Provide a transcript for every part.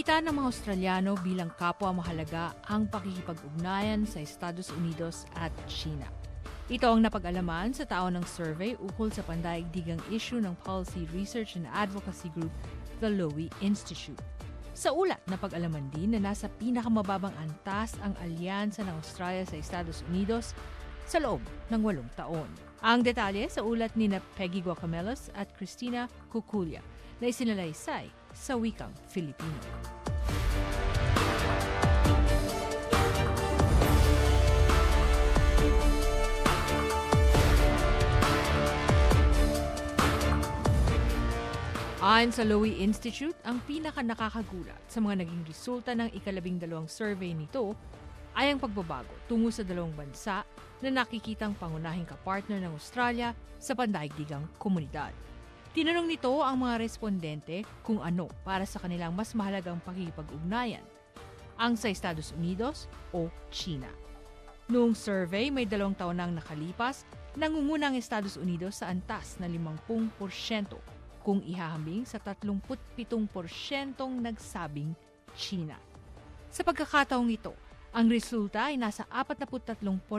Nakikita ng mga Australiano bilang kapwa mahalaga ang pakikipag-ugnayan sa Estados Unidos at China. Ito ang napag-alaman sa taon ng survey ukol sa pandaigdigang issue ng policy research and advocacy group, the Lowy Institute. Sa ulat, napag-alaman din na nasa pinakamababang antas ang alyansa ng Australia sa Estados Unidos sa loob ng 8 taon. Ang detalye sa ulat ni Peggy Guacamelos at Christina Cucullia na isinalaysay sa wikang Filipino. Ayon sa Lowy Institute, ang pinaka-nakakagulat sa mga naging resulta ng ika-12 survey nito ay ang pagbabago tungo sa dalawang bansa na nakikitang pangunahing kapartner ng Australia sa pandaigdigang komunidad. Tinanong nito ang mga respondente kung ano para sa kanilang mas mahalagang pakikipag-ugnayan, ang sa Estados Unidos o China. Noong survey, may 2 taon nang nakalipas, nangunguna ang Estados Unidos sa antas na 50% kung ihahambing sa 37% nagsabing China. Sa pagkakataong ito, ang resulta ay nasa 43%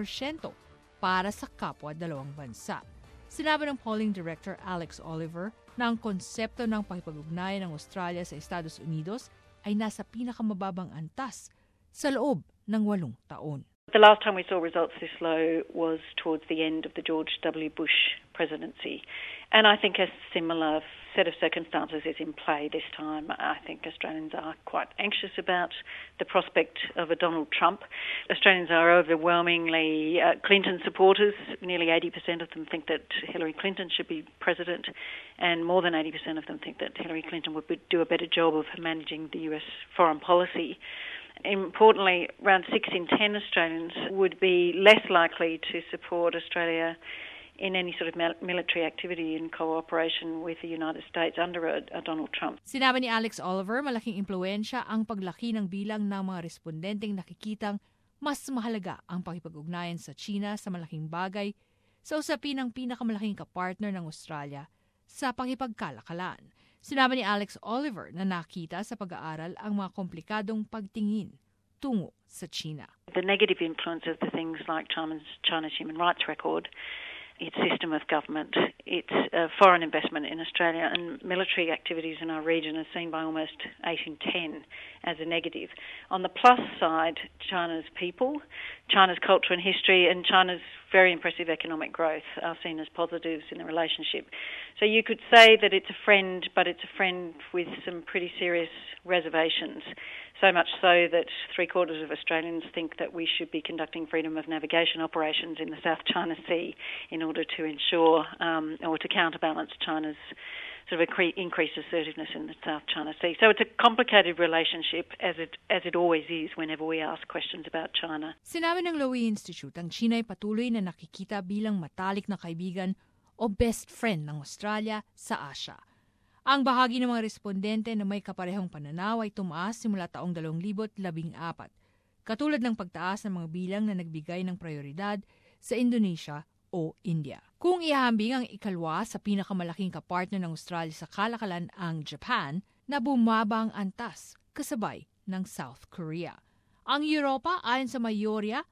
para sa kapwa dalawang bansa. Sinabi ng polling director Alex Oliver na ang konsepto ng pakipag-ugnayan ng Australia sa Estados Unidos ay nasa pinakamababang antas sa loob ng 8 taon. The last time we saw results this low was towards the end of the George W. Bush presidency. And I think a similar set of circumstances is in play this time. I think Australians are quite anxious about the prospect of a Donald Trump. Australians are overwhelmingly Clinton supporters. Nearly 80% of them think that Hillary Clinton should be president, and more than 80% of them think that Hillary Clinton would do a better job of managing the US foreign policy. Importantly, around 6 in 10 Australians would be less likely to support Australia in any sort of military activity in cooperation with the United States under a Donald Trump. Sinabi ni Alex Oliver, malaking impluwensya ang paglaki ng bilang ng mga respondenteng nakikitang mas mahalaga ang pakipag-ugnayan sa China sa malaking bagay sa usapin ng pinakamalaking kapartner ng Australia sa pakipagkalakalan. Sinabi ni Alex Oliver na nakita sa pag-aaral ang mga komplikadong pagtingin tungo sa China. The negative influence of the things like China's human rights record, its system of government, its foreign investment in Australia and military activities in our region are seen by almost 8 in 10 as a negative. On the plus side, China's people, China's culture and history and China's very impressive economic growth are seen as positives in the relationship. So you could say that it's a friend, but it's a friend with some pretty serious reservations. So much so that 3/4 of Australians think that we should be conducting freedom of navigation operations in the South China Sea in order to ensure or to counterbalance China's sort of increased assertiveness in the South China Sea. So it's a complicated relationship as it always is whenever we ask questions about China. Sinabi ng Lowy Institute, ang China ay patuloy na nakikita bilang matalik na kaibigan o best friend ng Australia sa Asia. Ang bahagi ng mga respondente na may kaparehong pananaw ay tumaas simula taong 2014, katulad ng pagtaas ng mga bilang na nagbigay ng prioridad sa Indonesia o India. Kung ihahambing ang ikalwa sa pinakamalaking kapartner ng Australia sa kalakalan ang Japan, na bumaba ang antas kasabay ng South Korea. Ang Europa, ayon sa mayorya,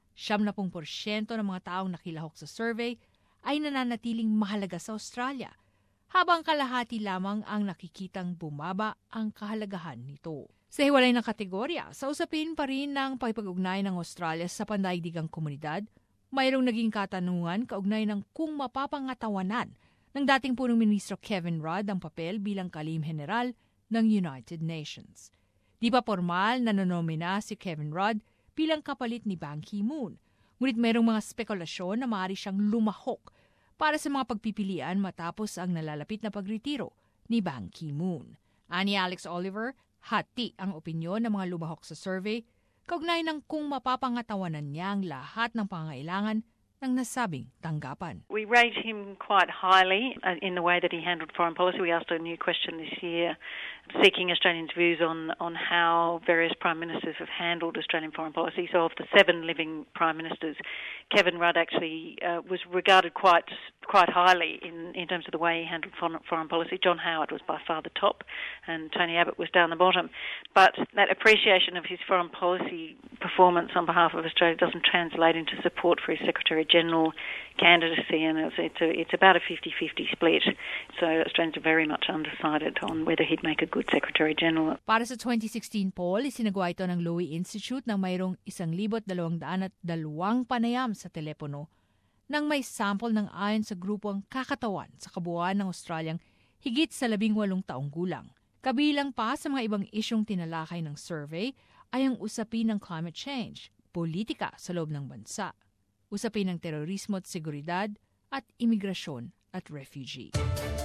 70% ng mga taong nakilahok sa survey ay nananatiling mahalaga sa Australia, habang kalahati lamang ang nakikitang bumaba ang kahalagahan nito. Sa hiwalay ng kategorya, sa usapin pa rin ng pakipag-ugnayan ng Australia sa pandaigdigang komunidad, mayroong naging katanungan kaugnay ng kung mapapangatawanan ng dating punong ministro Kevin Rudd ang papel bilang kalihim general ng United Nations. Di pa formal na nonomina si Kevin Rudd bilang kapalit ni Ban Ki-moon, ngunit mayroong mga spekulasyon na maaari siyang lumahok para sa mga pagpipilian matapos ang nalalapit na pagretiro ni Ban Ki-moon. Ani Alex Oliver, hati ang opinyon ng mga lumahok sa survey kaugnay ng kung mapapangatawanan niya ang lahat ng pangangailangan ng nasabing tanggapan. We rate him quite highly in the way that he handled foreign policy. We asked a new question this year seeking Australians' views on how various Prime Ministers have handled Australian foreign policy. So of the 7 living Prime Ministers, Kevin Rudd actually was regarded quite highly in terms of the way he handled foreign policy. John Howard was by far the top, and Tony Abbott was down the bottom. But that appreciation of his foreign policy performance on behalf of Australia doesn't translate into support for his Secretary-General candidacy, and it's about a 50-50 split. So Australians are very much undecided on whether he'd make a good Secretary-General. Para sa 2016 poll, isinagawa ito ng Lowy Institute ng mayroong 1,202 panayam sa telepono nang may sample ng ayon sa grupong kakatawan sa kabuuan ng Australiang higit sa 18 taong gulang. Kabilang pa sa mga ibang isyong tinalakay ng survey ay ang usapin ng climate change, politika sa loob ng bansa, usapin ng terorismo at seguridad at imigrasyon at refugee.